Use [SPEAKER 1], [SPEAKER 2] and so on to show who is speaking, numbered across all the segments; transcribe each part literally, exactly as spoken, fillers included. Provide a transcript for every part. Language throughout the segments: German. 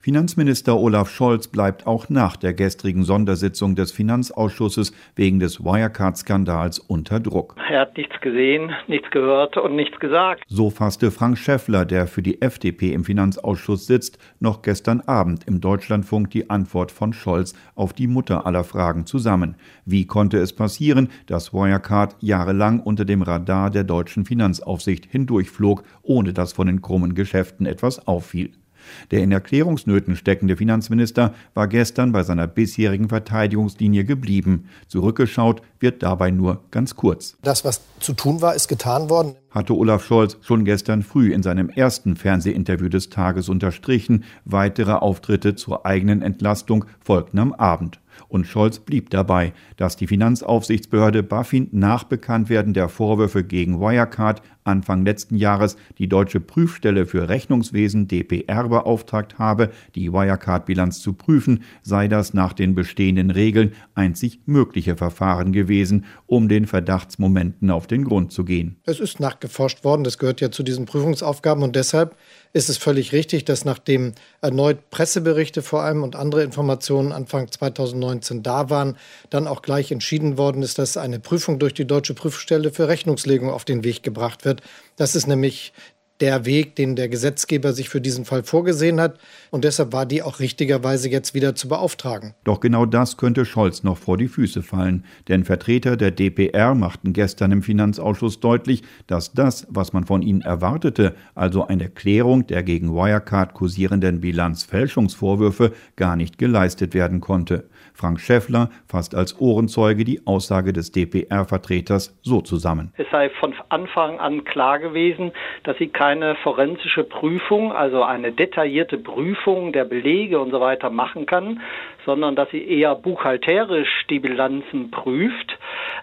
[SPEAKER 1] Finanzminister Olaf Scholz bleibt auch nach der gestrigen Sondersitzung des Finanzausschusses wegen des Wirecard-Skandals unter Druck.
[SPEAKER 2] Er hat nichts gesehen, nichts gehört und nichts gesagt.
[SPEAKER 1] So fasste Frank Schäffler, der für die F D P im Finanzausschuss sitzt, noch gestern Abend im Deutschlandfunk die Antwort von Scholz auf die Mutter aller Fragen zusammen. Wie konnte es passieren, dass Wirecard jahrelang unter dem Radar der deutschen Finanzaufsicht hindurchflog, ohne dass von den krummen Geschäften etwas auffiel? Der in Erklärungsnöten steckende Finanzminister war gestern bei seiner bisherigen Verteidigungslinie geblieben. Zurückgeschaut wird dabei nur ganz kurz.
[SPEAKER 3] Das, was zu tun war, ist getan worden,
[SPEAKER 1] hatte Olaf Scholz schon gestern früh in seinem ersten Fernsehinterview des Tages unterstrichen. Weitere Auftritte zur eigenen Entlastung folgten am Abend. Und Scholz blieb dabei, dass die Finanzaufsichtsbehörde BaFin nach Bekanntwerden der Vorwürfe gegen Wirecard Anfang letzten Jahres die Deutsche Prüfstelle für Rechnungswesen D P R beauftragt habe, die Wirecard-Bilanz zu prüfen, sei das nach den bestehenden Regeln einzig mögliche Verfahren gewesen, um den Verdachtsmomenten auf den Grund zu gehen.
[SPEAKER 3] Es ist nachgeforscht worden, das gehört ja zu diesen Prüfungsaufgaben und deshalb ist es völlig richtig, dass nachdem erneut Presseberichte vor allem und andere Informationen Anfang zweitausendneunzehn da waren, dann auch gleich entschieden worden ist, dass eine Prüfung durch die Deutsche Prüfstelle für Rechnungslegung auf den Weg gebracht wird. Das ist nämlich der Weg, den der Gesetzgeber sich für diesen Fall vorgesehen hat. Und deshalb war die auch richtigerweise jetzt wieder zu beauftragen.
[SPEAKER 1] Doch genau das könnte Scholz noch vor die Füße fallen. Denn Vertreter der D P R machten gestern im Finanzausschuss deutlich, dass das, was man von ihnen erwartete, also eine Klärung der gegen Wirecard kursierenden Bilanzfälschungsvorwürfe, gar nicht geleistet werden konnte. Frank Schäffler fasst als Ohrenzeuge die Aussage des D P R-Vertreters so zusammen.
[SPEAKER 2] Es sei von Anfang an klar gewesen, dass sie keine forensische Prüfung, also eine detaillierte Prüfung der Belege und so weiter machen kann, sondern dass sie eher buchhalterisch die Bilanzen prüft.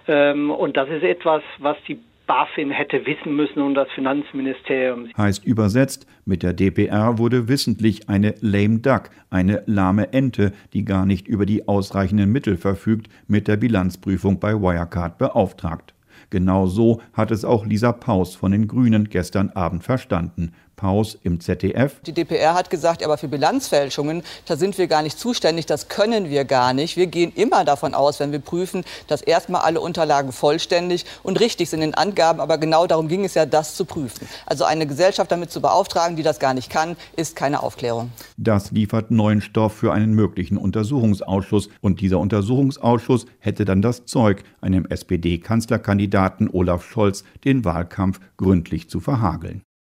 [SPEAKER 2] Und das ist etwas, was die BaFin hätte wissen müssen und das Finanzministerium.
[SPEAKER 1] Heißt übersetzt, mit der D P R wurde wissentlich eine lame duck, eine lahme Ente, die gar nicht über die ausreichenden Mittel verfügt, mit der Bilanzprüfung bei Wirecard beauftragt. Genau so hat es auch Lisa Paus von den Grünen gestern Abend verstanden. Paus im Z D F.
[SPEAKER 4] Die D P R hat gesagt, aber für Bilanzfälschungen, da sind wir gar nicht zuständig, das können wir gar nicht. Wir gehen immer davon aus, wenn wir prüfen, dass erstmal alle Unterlagen vollständig und richtig sind in Angaben, aber genau darum ging es ja, das zu prüfen. Also eine Gesellschaft damit zu beauftragen, die das gar nicht kann, ist keine Aufklärung.
[SPEAKER 1] Das liefert neuen Stoff für einen möglichen Untersuchungsausschuss und dieser Untersuchungsausschuss hätte dann das Zeug, einem S P D-Kanzlerkandidaten Olaf Scholz den Wahlkampf gründlich zu verhageln.